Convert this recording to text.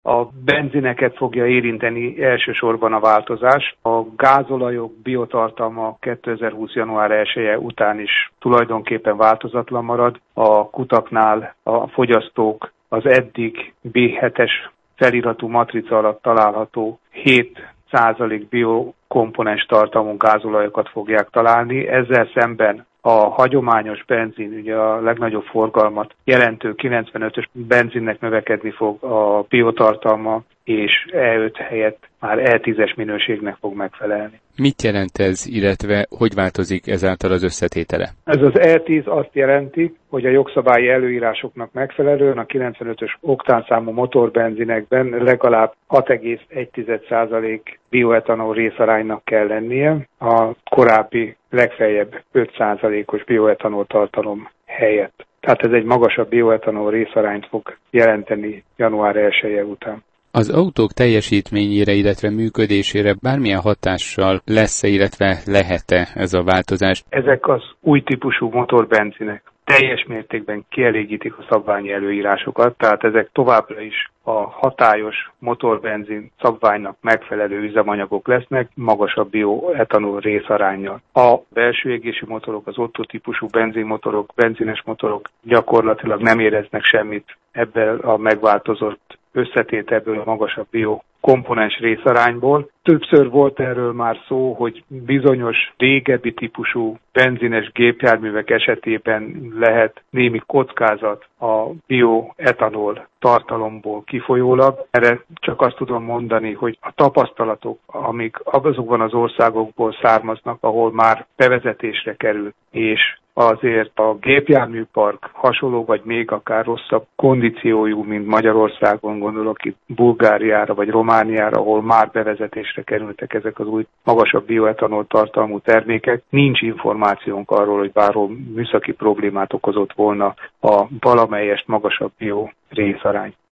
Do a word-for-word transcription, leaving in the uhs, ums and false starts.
A benzineket fogja érinteni elsősorban a változás. A gázolajok biotartalma kétezer-húsz. január elseje után is tulajdonképpen változatlan marad. A kutaknál a fogyasztók az eddig bé hetes feliratú matrica alatt található hét százalék biokomponens tartalmú gázolajokat fogják találni. Ezzel szemben a hagyományos benzin, ugye a legnagyobb forgalmat jelentő kilencvenötös benzinnek növekedni fog a biotartalma, és E öt helyett már E tízes minőségnek fog megfelelni. Mit jelent ez, illetve hogy változik ezáltal az összetétele? Ez az E tíz azt jelenti, hogy a jogszabályi előírásoknak megfelelően a kilencvenötös oktánszámú motorbenzinekben legalább hat egész egy százalék bioetanol részaránynak kell lennie, a korábbi legfeljebb öt százalékos bioetanol tartalom helyett. Tehát ez egy magasabb bioetanol részarányt fog jelenteni január elseje után. Az autók teljesítményére, illetve működésére bármilyen hatással lesz-e, illetve lehet-e ez a változás? Ezek az új típusú motorbenzinek teljes mértékben kielégítik a szabványi előírásokat, tehát ezek továbbra is a hatályos motorbenzin szabványnak megfelelő üzemanyagok lesznek, magasabb bioetanol részaránnyal. A belső égési motorok, az Otto típusú benzinmotorok, benzines motorok gyakorlatilag nem éreznek semmit ebből a megváltozott összetételből, a magasabb bio komponens részarányból. Többször volt erről már szó, hogy bizonyos régebbi típusú benzines gépjárművek esetében lehet némi kockázat a bioetanol tartalomból kifolyólag. Erre csak azt tudom mondani, hogy a tapasztalatok, amik azokban az országokból származnak, ahol már bevezetésre került, és azért a gépjárműpark hasonló, vagy még akár rosszabb kondíciójú, mint Magyarországon, gondolok itt Bulgáriára vagy Romániára, ahol már bevezetésre kerültek ezek az új magasabb bioetanol tartalmú termékek. Nincs információnk arról, hogy bárhol műszaki problémát okozott volna a valamelyest magasabb bio részarány.